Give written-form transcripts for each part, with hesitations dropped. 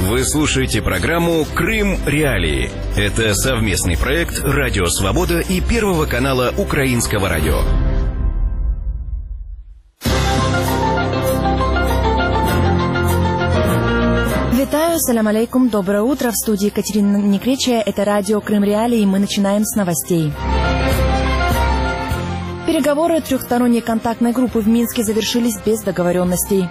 Вы слушаете программу «Крым Реалии». Это совместный проект «Радио Свобода» и Первого канала Украинского радио. Витаю, салям алейкум, доброе утро. В студии Екатерина Некречая. Это радио «Крым Реалии», и мы начинаем с новостей. Переговоры трехсторонней контактной группы в Минске завершились без договоренностей.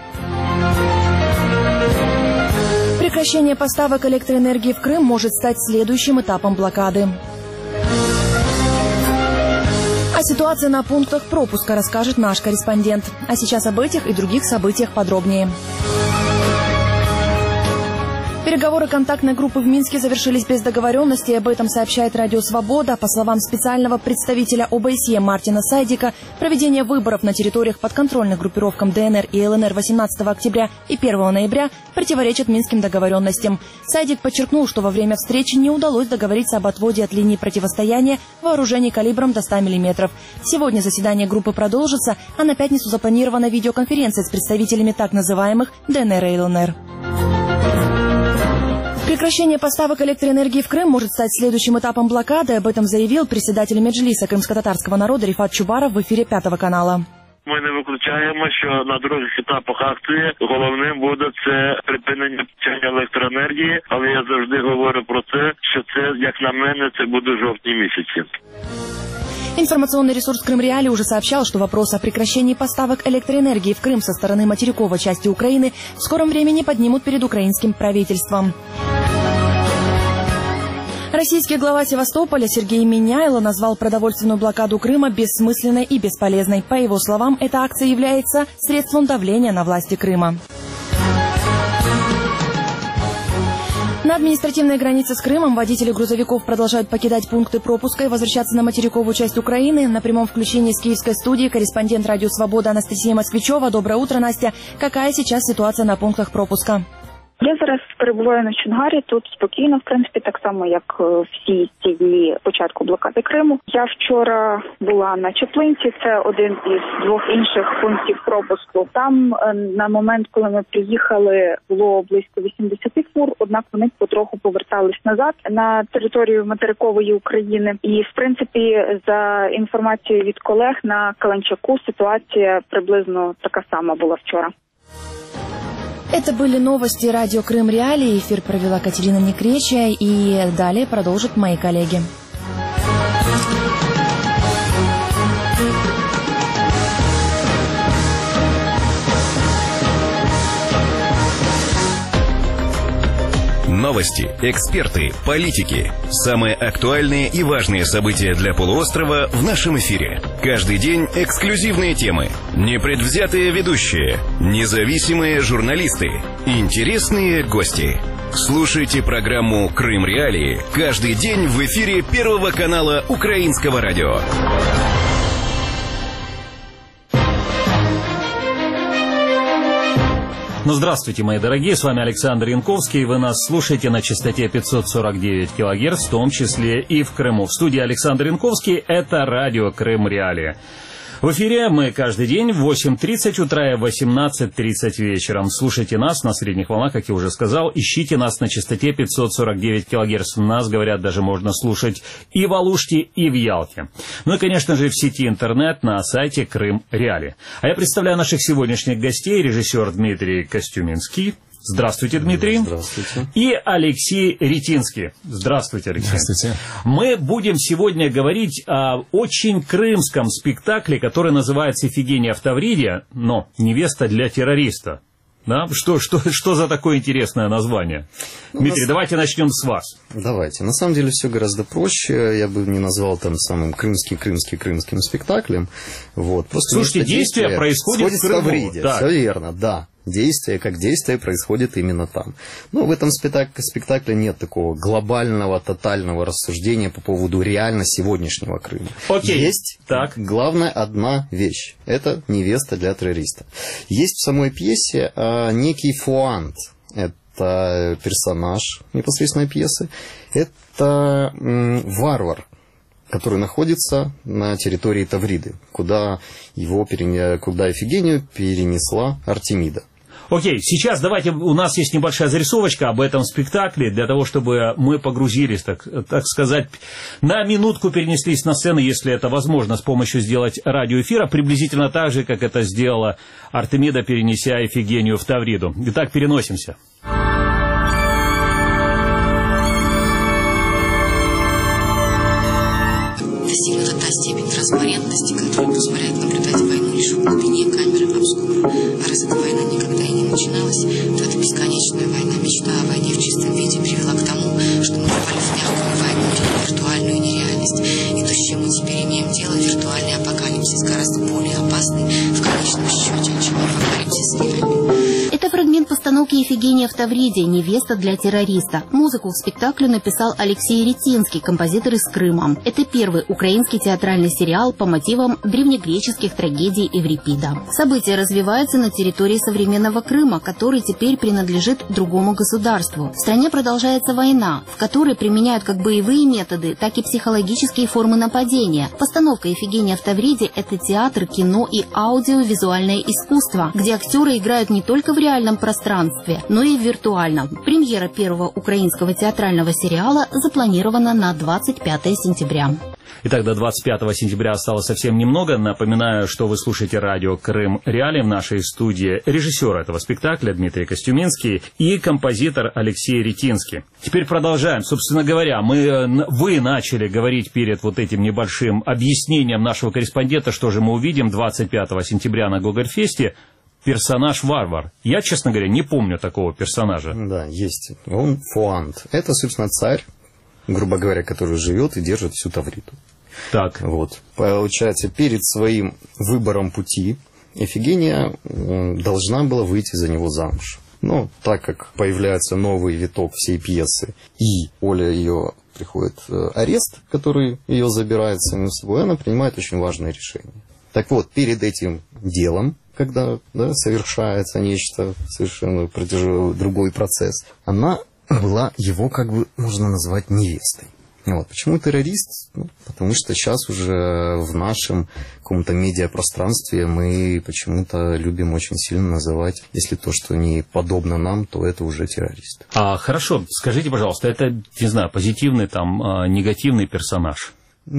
Прекращение поставок электроэнергии в Крым может стать следующим этапом блокады. О ситуации на пунктах пропуска расскажет наш корреспондент. А сейчас об этих и других событиях подробнее. Переговоры контактной группы в Минске завершились без договоренности, об этом сообщает Радио Свобода. По словам специального представителя ОБСЕ Мартина Сайдика, проведение выборов на территориях подконтрольных группировкам ДНР и ЛНР 18 октября и 1 ноября противоречит минским договоренностям. Сайдик подчеркнул, что во время встречи не удалось договориться об отводе от линии противостояния вооружений калибром до 100 мм. Сегодня заседание группы продолжится, а на пятницу запланирована видеоконференция с представителями так называемых ДНР и ЛНР. Прекращение поставок электроэнергии в Крым может стать следующим этапом блокады. Об этом заявил председатель Меджлиса крымськотатарського народа Рифат Чубаров в ефірі 5 канала. Ми не виключаємо, що на других етапах акції головним буде це припинення постачання електроенергії, але я завжди говорю про те, що це, як на мене, це буде жовтні місяці. Информационный ресурс «Крым Реалии» уже сообщал, что вопрос о прекращении поставок электроэнергии в Крым со стороны материковой части Украины в скором времени поднимут перед украинским правительством. Российский глава Севастополя Сергей Миняйло назвал продовольственную блокаду Крыма бессмысленной и бесполезной. По его словам, эта акция является средством давления на власти Крыма. На административной границе с Крымом водители грузовиков продолжают покидать пункты пропуска и возвращаться на материковую часть Украины. На прямом включении с киевской студии корреспондент Радио Свобода Анастасия Москвичева. Доброе утро, Настя. Какая сейчас ситуация на пунктах пропуска? Я зараз перебуваю на Чонгарі, тут спокійно, в принципі, так само, як всі ці дні початку блокади Криму. Я вчора була на Чаплинці, це один із двох інших пунктів пропуску. Там на момент, коли ми приїхали, було близько 80 фур, однак вони потроху повертались назад на територію материкової України. І, в принципі, за інформацією від колег, на Каланчаку ситуація приблизно така сама була вчора. Это были новости радио «Крым Реалии». Эфир провела Катерина Некречая, и далее продолжат мои коллеги. Новости, эксперты, политики. Самые актуальные и важные события для полуострова в нашем эфире. Каждый день эксклюзивные темы, непредвзятые ведущие, независимые журналисты, интересные гости. Слушайте программу «Крым Реалии» каждый день в эфире Первого канала Украинского радио. Ну, здравствуйте, мои дорогие, с вами Александр Янковский, вы нас слушаете на частоте 549 килогерц, в том числе и в Крыму. В студии Александр Янковский, это радио «Крым Реалии». В эфире мы каждый день в 8:30 утра и в 18:30 вечером. Слушайте нас на средних волнах, как я уже сказал. Ищите нас на частоте 549 килогерц. Нас, говорят, даже можно слушать и в Алуште, и в Ялте. Ну и, конечно же, в сети интернет на сайте Крым Реалии. А я представляю наших сегодняшних гостей. Режиссер Дмитрий Костюминский. Здравствуйте, Дмитрий. Здравствуйте. И Алексей Ретинский. Здравствуйте, Алексей. Здравствуйте. Мы будем сегодня говорить о очень крымском спектакле, который называется «Ифигения в Тавриде», но «Невеста для террориста». Да? Что за такое интересное название? Дмитрий, давайте начнем с вас. Давайте. На самом деле все гораздо проще. Я бы не назвал там самым крымским спектаклем. Вот. Просто слушайте, действие происходит в Крыму. В Тавриде. Все верно, да. Действие происходит именно там. Но в этом спектакле нет такого глобального, тотального рассуждения по поводу реально сегодняшнего Крыма. Окей. Есть главная одна вещь. Это невеста для террориста. Есть в самой пьесе некий Фуант. Это персонаж непосредственной пьесы. Это варвар, который находится на территории Тавриды, куда Ифигению перенесла Артемида. Окей, сейчас давайте, у нас есть небольшая зарисовочка об этом спектакле, для того, чтобы мы погрузились, так сказать, на минутку перенеслись на сцену, если это возможно, с помощью сделать радиоэфира, приблизительно так же, как это сделала Артемида, перенеся Ифигению в Тавриду. Итак, переносимся. Достигнута та степень транспарентности, которая позволяет наблюдать войну лишь в глубине камеры обскура. А раз эта война никогда и не начиналась, то эта бесконечная война, мечта о войне в чистом виде привела к тому, что мы попали в мягкую войну или виртуальную нереальность. И то, с чем мы теперь имеем дело, виртуальный апокалипсис, гораздо более опасный в конечном счете, чем апокалипсис реальный. Это фрагмент постановки «Ифигения в Тавриде. Невеста для террориста». Музыку в спектакле написал Алексей Ретинский, композитор из Крыма. Это первый украинский театральный сериал по мотивам древнегреческих трагедий Эврипида. События развиваются на территории современного Крыма, который теперь принадлежит другому государству. В стране продолжается война, в которой применяют как боевые методы, так и психологические формы нападения. Постановка «Ифигения в Тавриде» — это театр, кино и аудиовизуальное искусство, где актеры играют не только в реальном пространстве, но и в виртуальном. Премьера первого украинского театрального сериала запланирована на 25 сентября. Итак, до 25 сентября осталось совсем немного. Напоминаю, что вы слушаете радио «Крым Реали». В нашей студии режиссер этого спектакля Дмитрий Костюминский и композитор Алексей Ретинский. Теперь продолжаем. Собственно говоря, вы начали говорить перед вот этим небольшим объяснением нашего корреспондента, что же мы увидим 25 сентября на Гогольфесте. Персонаж Варвар. Я, честно говоря, не помню такого персонажа. Да, есть. Он Фуант. Это, собственно, царь, грубо говоря, который живет и держит всю Тавриду. Так. Вот. Получается, перед своим выбором пути Ифигения должна была выйти за него замуж. Но так как появляется новый виток всей пьесы, и Оля ее приходит арест, который ее забирает самим собой, она принимает очень важное решение. Так вот, перед этим делом, когда совершается нечто совершенно другой процесс, она была его, как бы, можно назвать, невестой. Вот. Почему террорист? Потому что сейчас уже в нашем каком-то медиапространстве мы почему-то любим очень сильно называть, если то, что не подобно нам, то это уже террорист. Хорошо, скажите, пожалуйста, это, не знаю, позитивный, там, негативный персонаж?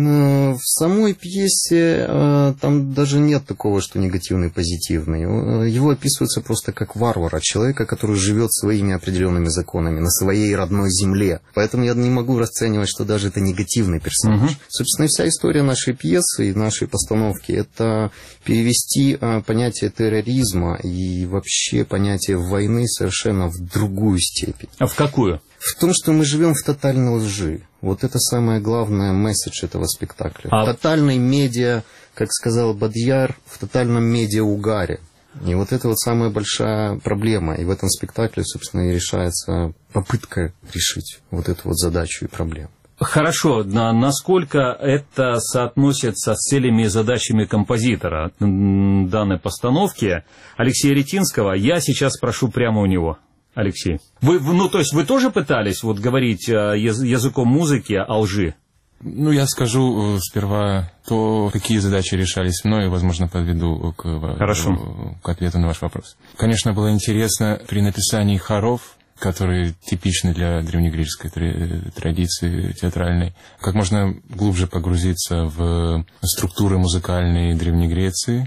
В самой пьесе там даже нет такого, что негативный, позитивный. Его описывается просто как варвара, человека, который живет своими определенными законами на своей родной земле. Поэтому я не могу расценивать, что даже это негативный персонаж. Собственно, вся история нашей пьесы и нашей постановки — это перевести понятие терроризма и вообще понятие войны совершенно в другую степень. А в какую? В том, что мы живем в тотальной лжи. Вот это самое главное месседж этого спектакля. В тотальной медиа, как сказал Бадьяр, в тотальном медиа-угаре. И вот это вот самая большая проблема. И в этом спектакле, собственно, и решается попытка решить вот эту вот задачу и проблему. Хорошо, насколько это соотносится с целями и задачами композитора данной постановки Алексея Ретинского? Я сейчас спрошу прямо у него. Алексей, то есть вы тоже пытались вот говорить языком музыки о лжи? Я скажу сперва то, какие задачи решались мной, и, возможно, подведу к ответу на ваш вопрос. Конечно, было интересно при написании хоров, которые типичны для древнегреческой традиции театральной, как можно глубже погрузиться в структуры музыкальные Древней Греции,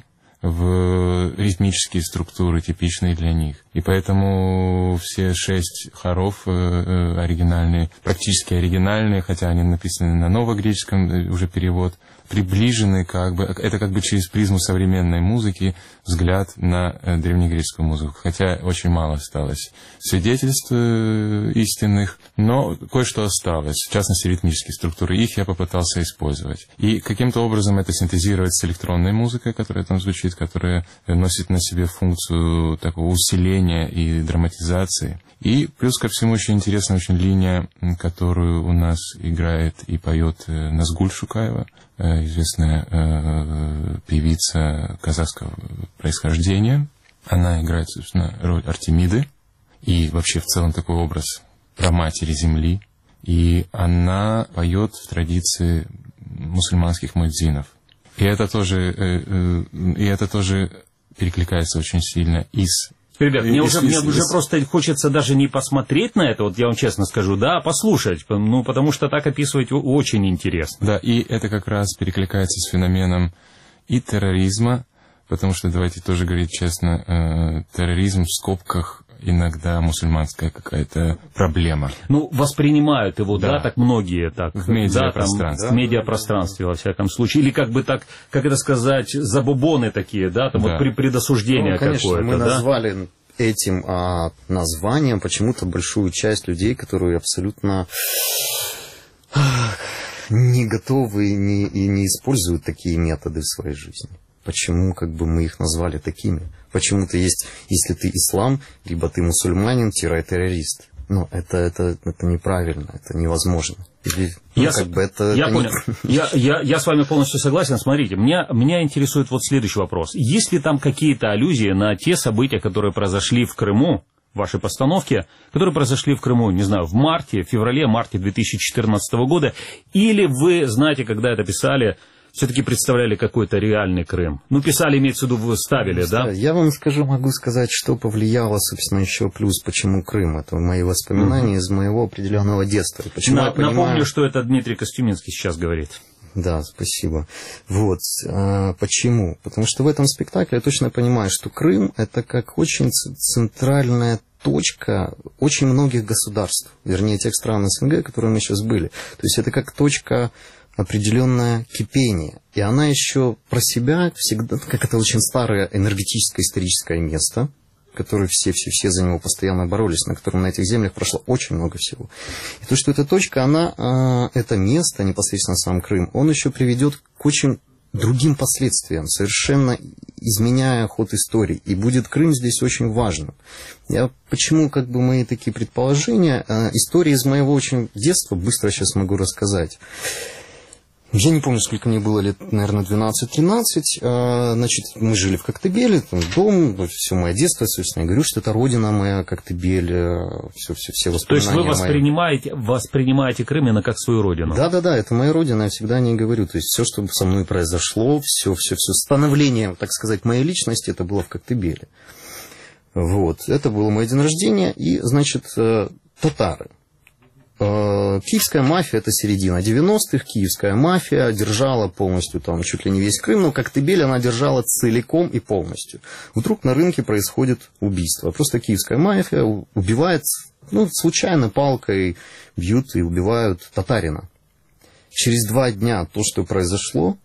в ритмические структуры, типичные для них. И поэтому все 6 хоров оригинальные, практически оригинальные, хотя они написаны на новогреческом, уже перевод, приближены это как бы через призму современной музыки взгляд на древнегреческую музыку. Хотя очень мало осталось свидетельств истинных, но кое-что осталось, в частности ритмические структуры. Их я попытался использовать. И каким-то образом это синтезировать с электронной музыкой, которая там звучит, которая носит на себе функцию такого усиления и драматизации. И плюс ко всему очень интересная линия, которую у нас играет и поет Назгуль Шукаева, известная певица казахского происхождения. Она играет, собственно, роль Артемиды и вообще в целом такой образ праматери земли. И она поет в традиции мусульманских муэдзинов. И это тоже перекликается очень сильно и с Ребят, мне уже просто хочется даже не посмотреть на это, вот я вам честно скажу, да, а послушать, ну, потому что так описывать очень интересно. Да, и это как раз перекликается с феноменом и терроризма, потому что, давайте тоже говорить честно, терроризм в скобках иногда мусульманская какая-то проблема. Ну, воспринимают его, да, так многие так. В медиапространстве. В медиапространстве, во всяком случае. Или как бы так, как это сказать, забубоны такие, да, там вот предосуждение конечно, какое-то. Мы да? назвали этим названием почему-то большую часть людей, которые абсолютно не готовы и не используют такие методы в своей жизни. Почему как бы мы их назвали такими? Почему-то есть, если ты ислам, либо ты мусульманин, террорист. Ну, это неправильно, это невозможно. Я понял. Я с вами полностью согласен. Смотрите, меня интересует вот следующий вопрос. Есть ли там какие-то аллюзии на те события, которые произошли в Крыму, в вашей постановке, которые произошли в Крыму, не знаю, в феврале-марте 2014 года, или вы, знаете, когда это писали, все-таки представляли какой-то реальный Крым? Ну, писали, имеется в виду, вы ставили, да? Я вам могу сказать, что повлияло, собственно, еще плюс, почему Крым. Это мои воспоминания из моего определенного детства. Напомню, что это Дмитрий Костюминский сейчас говорит. Да, спасибо. Вот. Почему? Потому что в этом спектакле я точно понимаю, что Крым – это как очень центральная точка очень многих государств, вернее, тех стран СНГ, которые мы сейчас были. То есть это как точка определенное кипение. И она еще про себя всегда, как это очень старое энергетическое историческое место, которое все за него постоянно боролись, на котором на этих землях прошло очень много всего. И то, что эта точка, это место, непосредственно сам Крым, он еще приведет к очень другим последствиям, совершенно изменяя ход истории. И будет Крым здесь очень важным. Почему мои такие предположения? История из моего очень детства, быстро сейчас могу рассказать. Я не помню, сколько мне было лет, наверное, 12-13. Значит, мы жили в Коктебеле, там дом, все мое детство, собственно, я говорю, что это родина моя, Коктебель, все воспоминания. То есть вы воспринимаете Крым именно как свою родину? Да, это моя родина, я всегда о ней говорю. То есть все, что со мной произошло, все становление, так сказать, моей личности, это было в Коктебеле. Вот, это было мой день рождения, и, значит, татары. Киевская мафия, это середина 90-х, киевская мафия держала полностью там чуть ли не весь Крым, но Коктебель она держала целиком и полностью. Вдруг на рынке происходит убийство. Просто киевская мафия убивает, случайно палкой бьют и убивают татарина. Через 2 дня то, что произошло,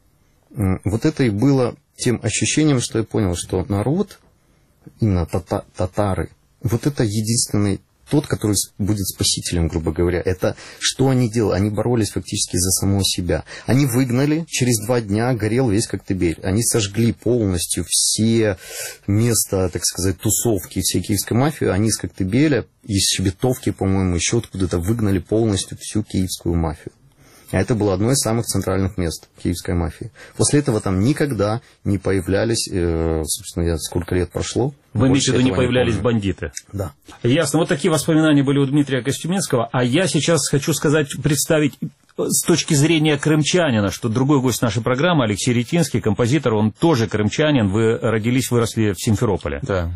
вот это и было тем ощущением, что я понял, что народ, именно татары, вот это единственный тот, который будет спасителем, грубо говоря. Это что они делали? Они боролись фактически за самого себя. Они выгнали, через 2 дня горел весь Коктебель. Они сожгли полностью все места, так сказать, тусовки всей киевской мафии. Они из Коктебеля, из Щебетовки, по-моему, еще откуда-то выгнали полностью всю киевскую мафию. А это было одно из самых центральных мест киевской мафии. После этого там никогда не появлялись, собственно, сколько лет прошло. Вы имеете в виду, не появлялись бандиты? Да. Ясно. Вот такие воспоминания были у Дмитрия Костюминского. А я сейчас хочу представить с точки зрения крымчанина, что другой гость нашей программы, Алексей Ретинский, композитор, он тоже крымчанин. Вы родились, выросли в Симферополе. Да.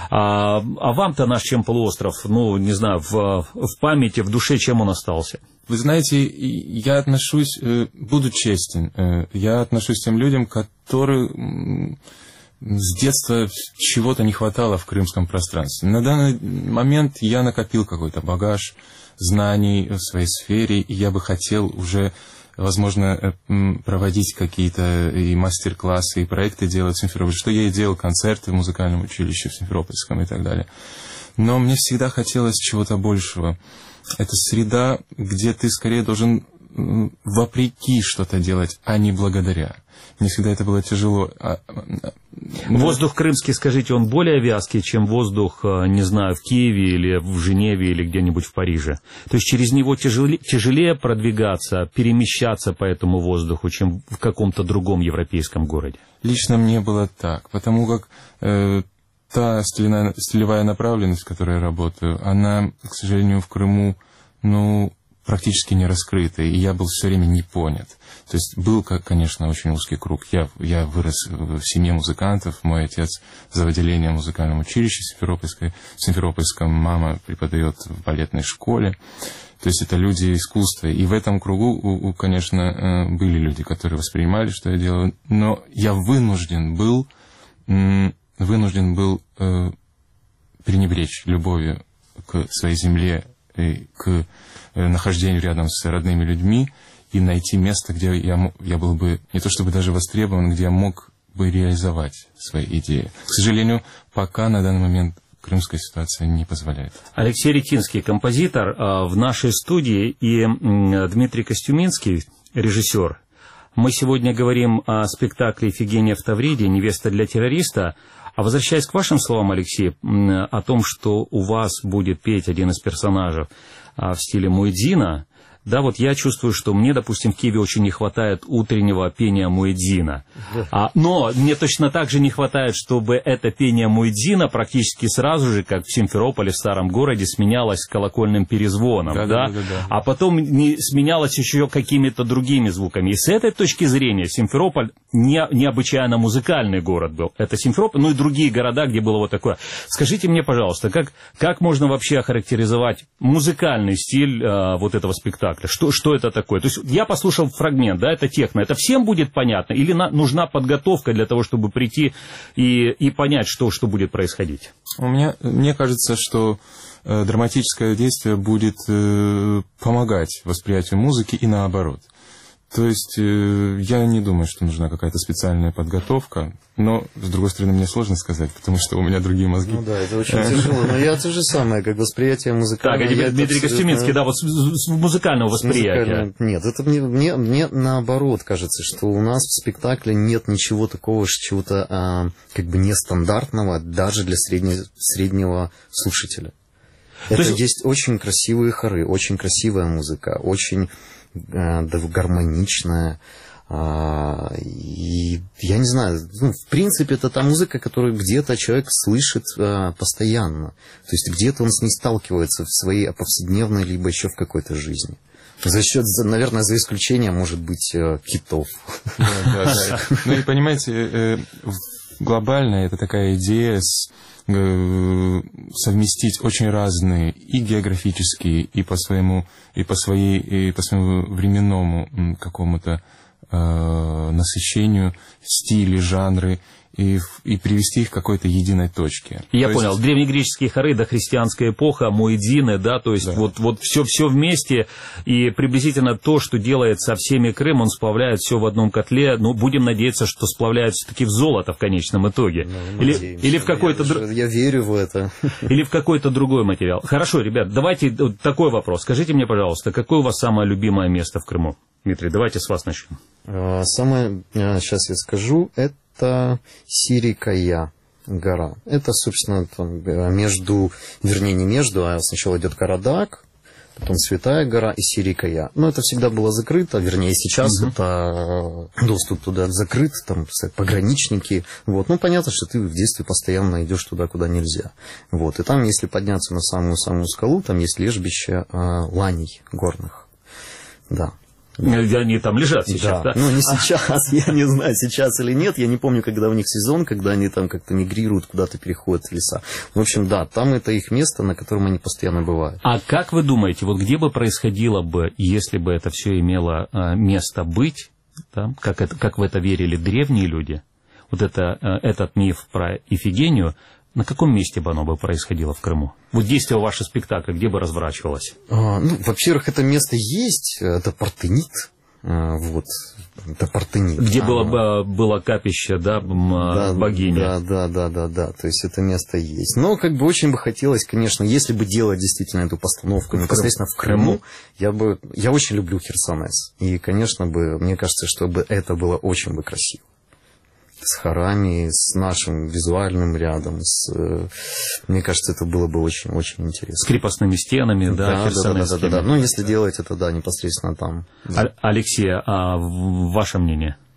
А вам-то наш чем полуостров, не знаю, в памяти, в душе чем он остался? Вы знаете, я отношусь, буду честен, я отношусь к тем людям, которые с детства чего-то не хватало в крымском пространстве. На данный момент я накопил какой-то багаж знаний в своей сфере, и я бы хотел уже, возможно, проводить какие-то и мастер-классы, и проекты делать в Симферополе, что я и делал, концерты в музыкальном училище в Симферопольском и так далее. Но мне всегда хотелось чего-то большего. Это среда, где ты скорее должен вопреки что-то делать, а не благодаря. Мне всегда это было тяжело. Воздух крымский, скажите, он более вязкий, чем воздух, не знаю, в Киеве или в Женеве или где-нибудь в Париже? То есть через него тяжелее продвигаться, перемещаться по этому воздуху, чем в каком-то другом европейском городе? Лично мне было так, потому как та стилевая направленность, в которой я работаю, она, к сожалению, в Крыму, практически не раскрыты, и я был все время не понят. То есть был, конечно, очень узкий круг. Я вырос в семье музыкантов. Мой отец за отделением в музыкальном училище Симферопольском. Мама преподает в балетной школе. То есть это люди искусства. И в этом кругу, конечно, были люди, которые воспринимали, что я делаю. Но я вынужден был пренебречь любовью к своей земле, и к нахождению рядом с родными людьми и найти место, где я был бы не то чтобы даже востребован, где я мог бы реализовать свои идеи. К сожалению, пока на данный момент крымская ситуация не позволяет. Алексей Ретинский, композитор, в нашей студии, и Дмитрий Костюминский, режиссер. Мы сегодня говорим о спектакле «Ифигения в Тавриде. Невеста для террориста». А возвращаясь к вашим словам, Алексей, о том, что у вас будет петь один из персонажей в стиле Муэдзина, да, вот я чувствую, что мне, допустим, в Киеве очень не хватает утреннего пения Муэдзина. Но мне точно так же не хватает, чтобы это пение Муэдзина практически сразу же, как в Симферополе, в старом городе, сменялось колокольным перезвоном. Да. А потом сменялось еще какими-то другими звуками. И с этой точки зрения Симферополь необычайно музыкальный город был. Это Симферополь, ну и другие города, где было вот такое. Скажите мне, пожалуйста, как можно вообще охарактеризовать музыкальный стиль вот этого спектакля? Что это такое? То есть я послушал фрагмент, да, это техно. Это всем будет понятно? Или нужна подготовка для того, чтобы прийти и понять, что будет происходить? Мне кажется, что драматическое действие будет помогать восприятию музыки и наоборот. То есть я не думаю, что нужна какая-то специальная подготовка, но, с другой стороны, мне сложно сказать, потому что у меня другие мозги. Ну да, это очень тяжело, но я то же самое, как восприятие музыкального. Так, а Дмитрий Костюминский, да, вот с музыкального восприятия. Нет, это мне наоборот кажется, что у нас в спектакле нет ничего такого, чего-то как бы нестандартного даже для среднего слушателя. Это есть очень красивые хоры, очень красивая музыка, очень гармоничная. И я не знаю, в принципе, это та музыка, которую где-то человек слышит постоянно. То есть где-то он с ней сталкивается в своей повседневной, либо еще в какой-то жизни. За счет, наверное, за исключением, может быть, китов. Да. Ну и понимаете, глобально это такая идея совместить очень разные и географические, и по своему временному какому-то насыщению стили, жанры, и привести их к какой-то единой точке. Я понял. Древнегреческие хоры, дохристианская эпоха, муэдзины, да, то есть да. вот все вместе, и приблизительно то, что делает со всеми Крым, он сплавляет все в одном котле, но будем надеяться, что сплавляет все-таки в золото в конечном итоге. Или в какой-то... Я верю в это. Или в какой-то другой материал. Хорошо, ребят, давайте такой вопрос. Скажите мне, пожалуйста, какое у вас самое любимое место в Крыму? Дмитрий, давайте с вас начнем. Самое, сейчас я скажу, это Сирикая гора. Это, собственно, там, сначала идет Карадак, потом Святая гора и Сирикая. Но это всегда было закрыто, вернее, сейчас это доступ туда закрыт, там пограничники. Вот. Ну, понятно, что ты в детстве постоянно идешь туда, куда нельзя. Вот. И там, если подняться на самую-самую скалу, там есть лежбище ланей горных. Да. Они там лежат сейчас, да? Ну, не сейчас, я не знаю, сейчас или нет. Я не помню, когда у них сезон, когда они там как-то мигрируют, куда-то переходят в леса. В общем, да, там это их место, на котором они постоянно бывают. А как вы думаете, вот где бы происходило бы, если бы это все имело место быть, да, как в это верили древние люди, вот этот миф про Ифигению, на каком месте бы оно бы происходило в Крыму? Вот действие вашего спектакля, где бы разворачивалось? Во-первых, это место есть, это Партенит. Вот, это Партенит. Где было капище, да, богини. Да. То есть это место есть. Но как бы очень бы хотелось, конечно, если бы делать действительно эту постановку непосредственно в Крыму, я очень люблю Херсонес. И, конечно, мне кажется, чтобы это было очень бы красиво. С хорами, с нашим визуальным рядом, мне кажется, это было бы очень-очень интересно. С крепостными стенами, да, Да. Ну, если делать это, да, непосредственно там. Да. Алексей, а ваше мнение?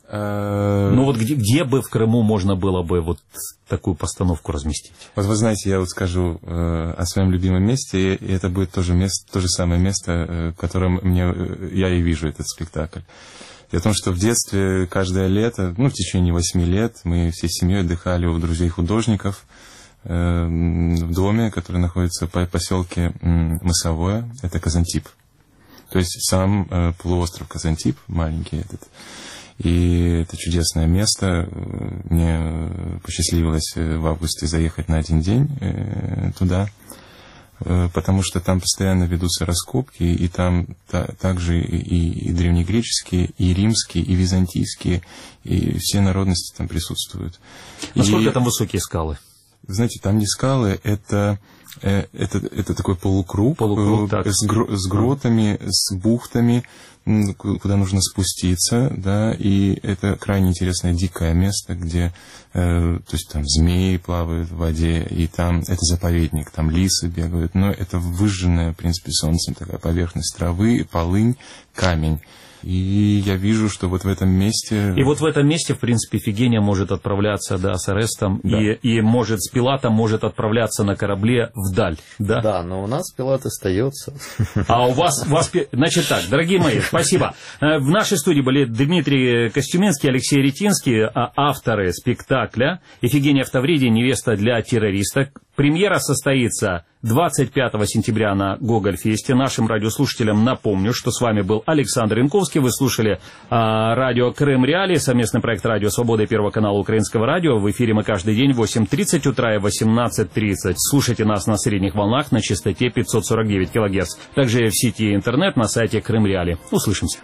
Ну вот где бы в Крыму можно было бы вот такую постановку разместить? Вот вы знаете, я вот скажу о своем любимом месте, и это будет то же самое место, в котором я и вижу этот спектакль. Дело в том, что в детстве каждое лето, в течение 8 лет, мы всей семьей отдыхали у друзей-художников в доме, который находится в поселке Мысовое, это Казантип. То есть сам полуостров Казантип, маленький этот. И это чудесное место. Мне посчастливилось в августе заехать на один день туда, потому что там постоянно ведутся раскопки, и там также и древнегреческие, и римские, и византийские, и все народности там присутствуют. Насколько там высокие скалы? Знаете, там не скалы, это такой полукруг с гротами, с бухтами, куда нужно спуститься, да, и это крайне интересное дикое место, где, то есть там змеи плавают в воде, и там это заповедник, там лисы бегают, но это выжженная, в принципе, солнцем такая поверхность травы, полынь, камень. И я вижу, что вот в этом месте... И вот в этом месте, в принципе, Фигения может отправляться, да, с Орестом, да. и может с Пилатом может отправляться на корабле вдаль, да? Да, но у нас Пилат остается. А у вас... Значит так, дорогие мои, спасибо. В нашей студии были Дмитрий Костюминский, Алексей Ретинский, авторы спектакля «Ифигения в Тавриде. Невеста для террориста». Премьера состоится 25 сентября на Гогольфесте. Нашим радиослушателям напомню, что с вами был Александр Янковский. Вы слушали радио Крым Реалии, совместный проект «Радио Свобода» и Первого канала Украинского радио. В эфире мы каждый день в 8:30 утра и 18:30. Слушайте нас на средних волнах на частоте 549 кГц. Также в сети интернет на сайте Крым Реалии. Услышимся.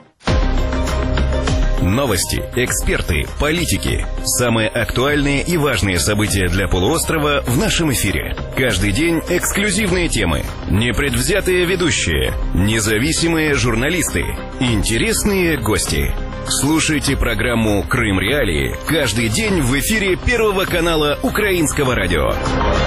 Новости, эксперты, политики. Самые актуальные и важные события для полуострова в нашем эфире. Каждый день эксклюзивные темы, непредвзятые ведущие, независимые журналисты, интересные гости. Слушайте программу «Крым Реалии» каждый день в эфире Первого канала Украинского радио.